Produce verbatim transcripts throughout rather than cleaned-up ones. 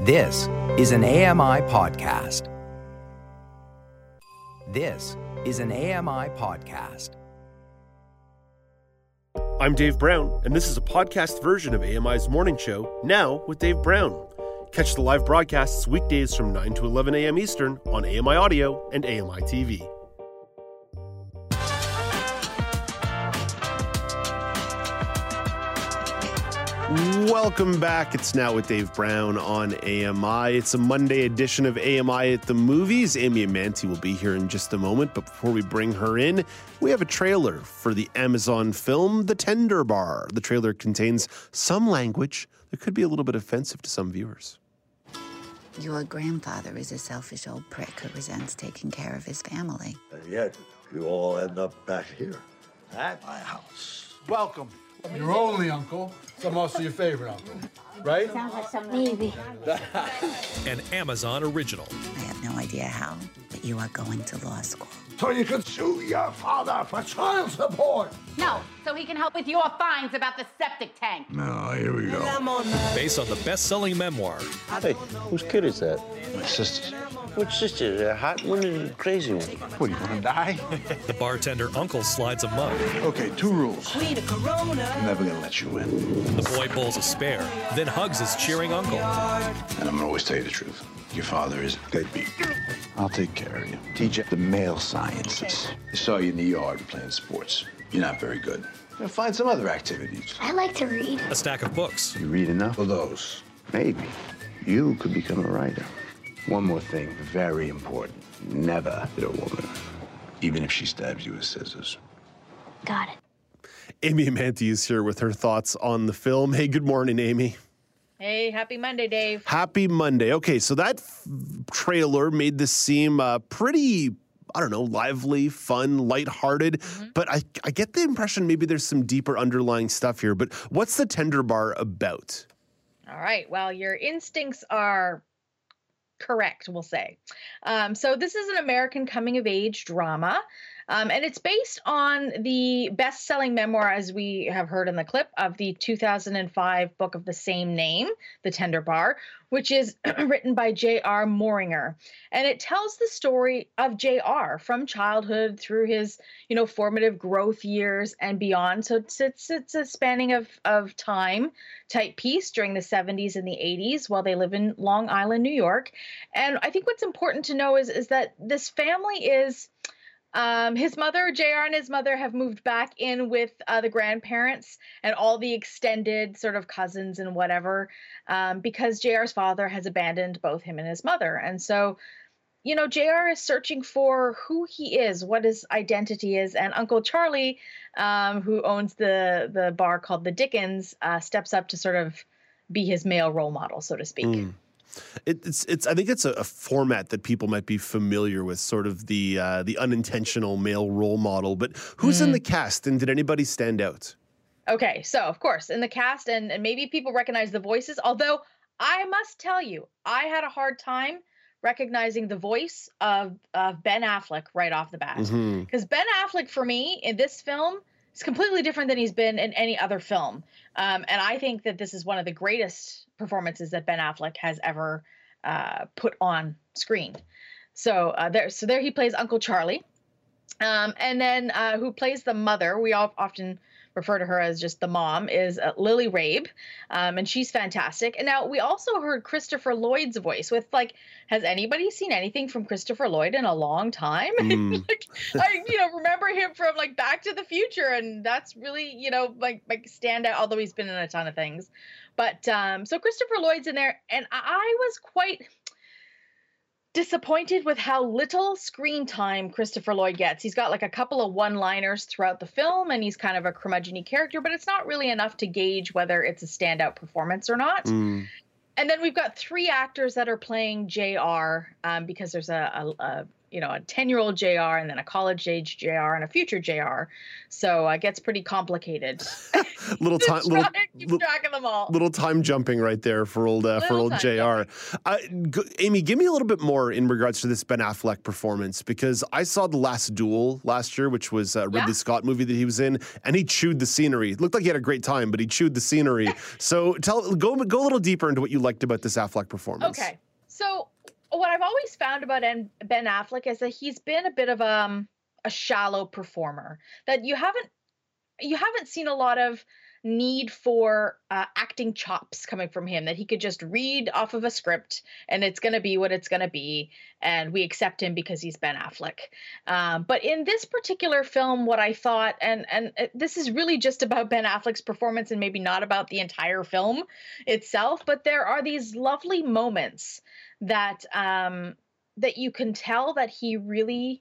This is an A M I podcast. This is an A M I podcast. I'm Dave Brown, and this is a podcast version of A M I's Morning Show, Now with Dave Brown. Catch the live broadcasts weekdays from nine to eleven a.m. Eastern on A M I Audio and A M I T V. Welcome back. It's Now with Dave Brown on A M I. It's a Monday edition of A M I at the Movies. Amy Amanti will be here in just a moment, but before we bring her in, we have a trailer for the Amazon film, The Tender Bar. The trailer contains some language that could be a little bit offensive to some viewers. Your grandfather is a selfish old prick who resents taking care of his family. And yet, you all end up back here at my house. Welcome. Your only uncle, so I'm also your favorite uncle, right? Sounds like some maybe. An Amazon original. I have no idea how, but you are going to law school. So you can sue your father for child support. No, so he can help with your fines about the septic tank. No, here we go. Based on the best-selling memoir. Hey, whose kid is that? My sister's. Which sister? The hot one or the crazy one? What, you gonna die? The bartender uncle slides a mug. Okay, two rules. I'm never gonna let you in. The boy bowls a spare, then hugs his cheering uncle. And I'm gonna always tell you the truth. Your father is deadbeat. I'll take care of you. Teach you the male sciences. I saw you in the yard playing sports. You're not very good. Now find some other activities. I like to read. A stack of books. You read enough of those? Maybe you could become a writer. One more thing, very important. Never hit a woman, even if she stabs you with scissors. Got it. Amy Amanti is here with her thoughts on the film. Hey, good morning, Amy. Hey, happy Monday, Dave. Happy Monday. Okay, so that f- trailer made this seem uh, pretty, I don't know, lively, fun, lighthearted. Mm-hmm. But I, I get the impression maybe there's some deeper underlying stuff here. But what's The Tender Bar about? All right. Well, your instincts are correct, we'll say. Um, so this is an American coming-of-age drama, um, and it's based on the best-selling memoir, as we have heard in the clip, of the two thousand five book of the same name, The Tender Bar, which is written by J R Moehringer. And it tells the story of J R from childhood through his, you know, formative growth years and beyond. So it's it's, it's a spanning of, of time type piece during the seventies and the eighties while they live in Long Island, New York. And I think what's important to know is, is that this family is... Um, his mother, J R, and his mother have moved back in with uh, the grandparents and all the extended sort of cousins and whatever, um, because J R's father has abandoned both him and his mother. And so, you know, J R is searching for who he is, what his identity is. And Uncle Charlie, um, who owns the, the bar called the Dickens, uh, steps up to sort of be his male role model, so to speak. Mm. It, it's it's. I think it's a, a format that people might be familiar with, sort of the uh, the unintentional male role model. But who's mm. in the cast, and did anybody stand out? Okay, so of course in the cast, and, and maybe people recognize the voices. Although I must tell you, I had a hard time recognizing the voice of of Ben Affleck right off the bat, because mm-hmm. Ben Affleck for me in this film is completely different than he's been in any other film, um, and I think that this is one of the greatest performances that Ben Affleck has ever uh, put on screen. So uh, there, so there he plays Uncle Charlie, um, and then uh, who plays the mother? We all often refer to her as just the mom, is uh, Lily Rabe, um, and she's fantastic. And now we also heard Christopher Lloyd's voice. With like, has anybody seen anything from Christopher Lloyd in a long time? Mm. like, I, you know, remember him from like Back to the Future, and that's really, you know, like like standout. Although he's been in a ton of things, but um, so Christopher Lloyd's in there, and I was quite disappointed with how little screen time Christopher Lloyd gets. He's got like a couple of one-liners throughout the film, and he's kind of a curmudgeon-y character, but it's not really enough to gauge whether it's a standout performance or not. Mm. And then we've got three actors that are playing J R, um, because there's a, a, a you know, a ten-year-old J R and then a college-age J R and a future J R. So uh, it gets pretty complicated. little time, little, keep track of them all. Little time jumping right there for old uh, for old J R. Uh, g- Amy, give me a little bit more in regards to this Ben Affleck performance, because I saw The Last Duel last year, which was a Ridley Yeah. Scott movie that he was in, and he chewed the scenery. It looked like he had a great time, but he chewed the scenery. So tell go go a little deeper into what you liked about this Affleck performance. Okay, so what I've always found about Ben Affleck is that he's been a bit of um, a shallow performer. That you haven't you haven't seen a lot of need for uh, acting chops coming from him, that he could just read off of a script and it's going to be what it's going to be, and we accept him because he's Ben Affleck. Um, but in this particular film, what I thought, and and this is really just about Ben Affleck's performance and maybe not about the entire film itself, but there are these lovely moments that um, that you can tell that he really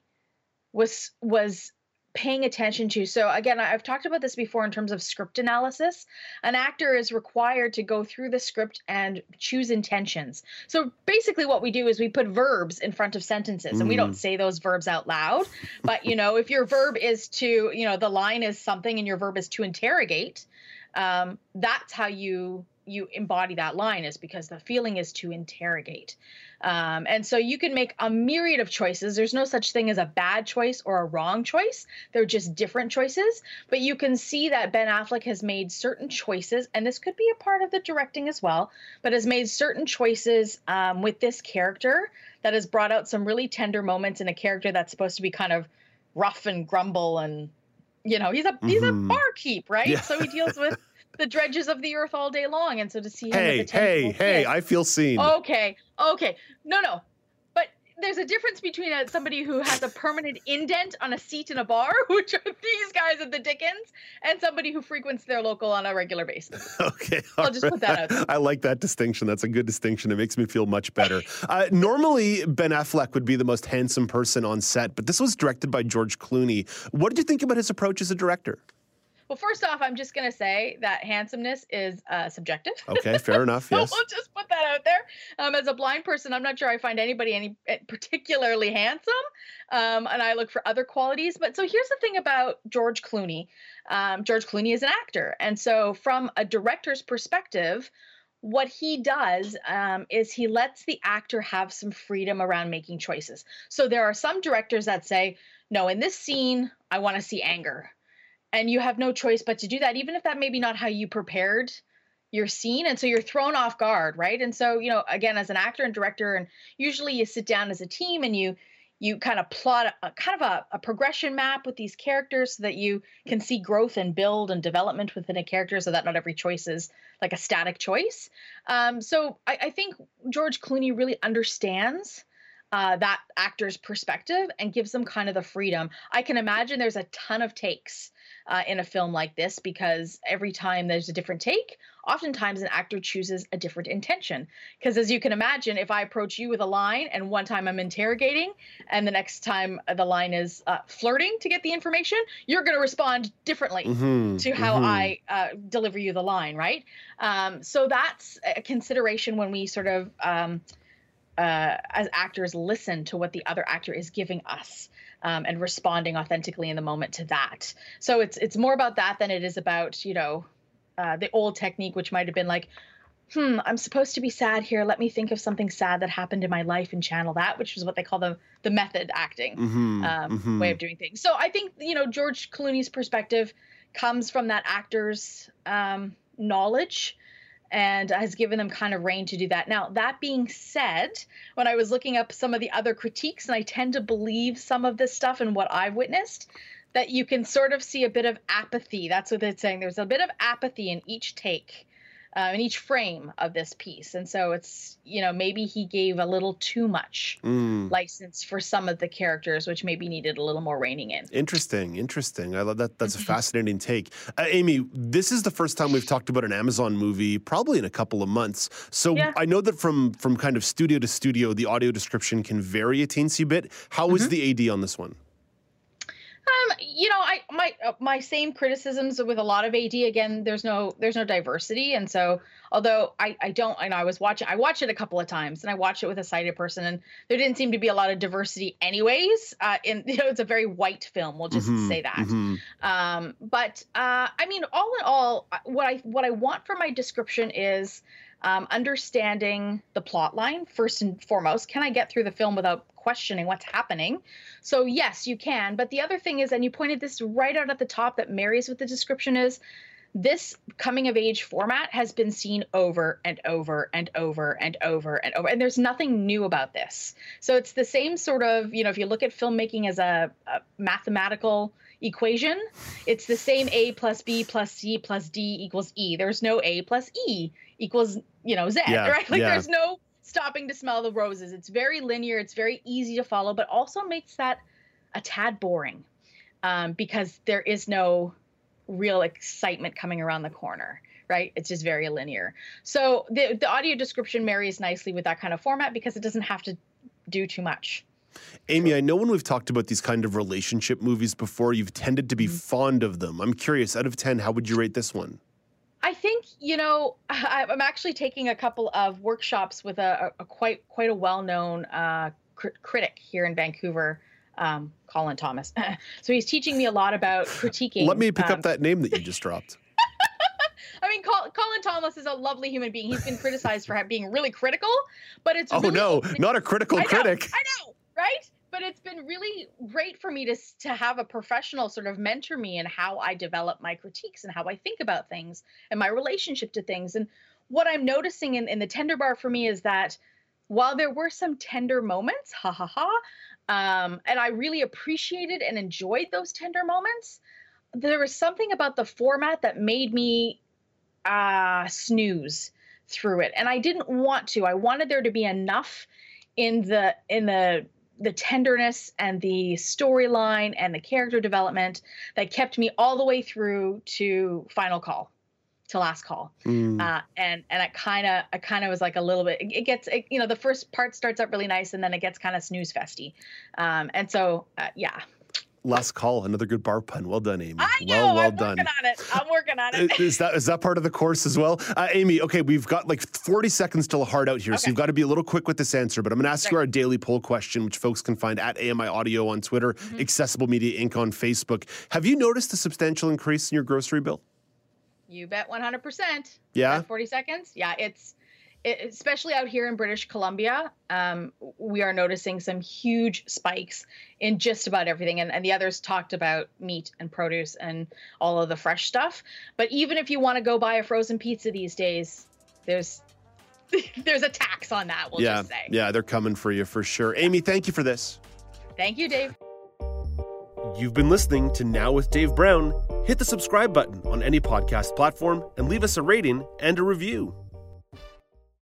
was was paying attention to. So again, I've talked about this before in terms of script analysis. An actor is required to go through the script and choose intentions. So basically what we do is we put verbs in front of sentences, and we don't say those verbs out loud. But, you know, if your verb is to, you know, the line is something and your verb is to interrogate, um, that's how you you embody that line, is because the feeling is to interrogate. Um, and so you can make a myriad of choices. There's no such thing as a bad choice or a wrong choice. They're just different choices. But you can see that Ben Affleck has made certain choices, and this could be a part of the directing as well, but has made certain choices um, with this character that has brought out some really tender moments in a character that's supposed to be kind of rough and grumble, and, you know, he's a mm-hmm. he's a barkeep, right? Yeah. So he deals with the dredges of the earth all day long. And so to see him hey, with the hey, hey, kids, I feel seen. Okay, okay. No, no. But there's a difference between a, somebody who has a permanent indent on a seat in a bar, which are these guys at the Dickens, and somebody who frequents their local on a regular basis. Okay. I'll just put that out there. I like that distinction. That's a good distinction. It makes me feel much better. uh, normally, Ben Affleck would be the most handsome person on set, but this was directed by George Clooney. What did you think about his approach as a director? Well, first off, I'm just going to say that handsomeness is uh, subjective. Okay, fair enough, So yes. we'll just put that out there. Um, as a blind person, I'm not sure I find anybody any particularly handsome, um, and I look for other qualities. But so here's the thing about George Clooney. Um, George Clooney is an actor, and so from a director's perspective, what he does um, is he lets the actor have some freedom around making choices. So there are some directors that say, no, in this scene, I want to see anger. And you have no choice but to do that, even if that may be not how you prepared your scene. And so you're thrown off guard, right? And so, you know, again, as an actor and director, and usually you sit down as a team and you you kind of plot a, a kind of a, a progression map with these characters so that you can see growth and build and development within a character, so that not every choice is like a static choice. Um, so I, I think George Clooney really understands Uh, that actor's perspective and gives them kind of the freedom. I can imagine there's a ton of takes uh, in a film like this, because every time there's a different take, oftentimes an actor chooses a different intention. Because as you can imagine, if I approach you with a line and one time I'm interrogating and the next time the line is uh, flirting to get the information, you're going to respond differently mm-hmm, to how mm-hmm. I uh, deliver you the line, right? Um, so that's a consideration when we sort of um, Uh, as actors listen to what the other actor is giving us, um, and responding authentically in the moment to that. So it's it's more about that than it is about, you know, uh, the old technique, which might have been like, hmm, I'm supposed to be sad here. Let me think of something sad that happened in my life and channel that, which is what they call the the method acting mm-hmm, um, mm-hmm. way of doing things. So I think, you know, George Clooney's perspective comes from that actor's um, knowledge, and has given them kind of reign to do that. Now, that being said, when I was looking up some of the other critiques, and I tend to believe some of this stuff and what I've witnessed, that you can sort of see a bit of apathy. That's what they're saying. There's a bit of apathy in each take, uh, in each frame of this piece. And so it's, you know, maybe he gave a little too much mm. license for some of the characters, which maybe needed a little more reining in. Interesting, interesting. I love that. That's a fascinating take. Uh, Amy, this is the first time we've talked about an Amazon movie probably in a couple of months. So Yeah. I know that from from kind of studio to studio, the audio description can vary a teensy bit. How was Mhm. the A D on this one? Um, you know, I my uh, my same criticisms with a lot of A D. Again, there's no there's no diversity, and so although I I don't, I know I was watching, I watched it a couple of times, and I watched it with a sighted person, and there didn't seem to be a lot of diversity, anyways. Uh, in you know, it's a very white film. We'll just Mm-hmm, say that. mm-hmm. Um, but uh, I mean, all in all, what I what I want from my description is um, understanding the plot line first and foremost. Can I get through the film without questioning what's happening? So yes, you can. But the other thing is, and you pointed this right out at the top that marries with the description, is this coming of age format has been seen over and over and over and over and over. And there's nothing new about this. So it's the same sort of, you know, if you look at filmmaking as a, a mathematical equation, it's the same A plus B plus C plus D equals E. There's no A plus E equals, you know, Z, Yeah, right? Like yeah. there's no stopping to smell the roses. It's very linear. It's very easy to follow, but also makes that a tad boring um, because there is no real excitement coming around the corner, right? It's just very linear. So the, the audio description marries nicely with that kind of format because it doesn't have to do too much. Amy, I know when we've talked about these kind of relationship movies before, you've tended to be mm-hmm. fond of them. I'm curious, out of ten, how would you rate this one? I think, you know, I'm actually taking a couple of workshops with a, a quite quite a well-known uh, cr- critic here in Vancouver, um, Colin Thomas. So he's teaching me a lot about critiquing. Let me pick um, up that name that you just dropped. I mean, Col- Colin Thomas is a lovely human being. He's been criticized for being really critical, but it's oh really, no, not a critical I know, critic. I know, right? But it's been really great for me to to have a professional sort of mentor me in how I develop my critiques and how I think about things and my relationship to things. And what I'm noticing in, in the Tender Bar for me is that while there were some tender moments, ha ha ha, um, and I really appreciated and enjoyed those tender moments, there was something about the format that made me uh, snooze through it. And I didn't want to. I wanted there to be enough in the in the the tenderness and the storyline and the character development that kept me all the way through to final call, to last call. Mm. Uh, and, and it kind of, it kind of was like a little bit, it, it gets, it, you know, the first part starts out really nice and then it gets kind of snooze festy. Um, and so, uh, yeah. Last call, another good bar pun. Well done, Amy. I know, well, well I'm done. working on it. I'm working on it. Is that is that part of the course as well? Uh, Amy, okay, we've got like forty seconds till hard out here, okay. So you've got to be a little quick with this answer, but I'm going to ask right. you our daily poll question, which folks can find at A M I Audio on Twitter, mm-hmm. Accessible Media Incorporated on Facebook. Have you noticed a substantial increase in your grocery bill? You bet one hundred percent. Yeah? forty seconds? Yeah, it's... It, especially out here in British Columbia, um, we are noticing some huge spikes in just about everything. And, and the others talked about meat and produce and all of the fresh stuff. But even if you want to go buy a frozen pizza these days, there's there's a tax on that, we'll yeah, just say. Yeah, they're coming for you for sure. Amy, thank you for this. Thank you, Dave. You've been listening to Now with Dave Brown. Hit the subscribe button on any podcast platform and leave us a rating and a review.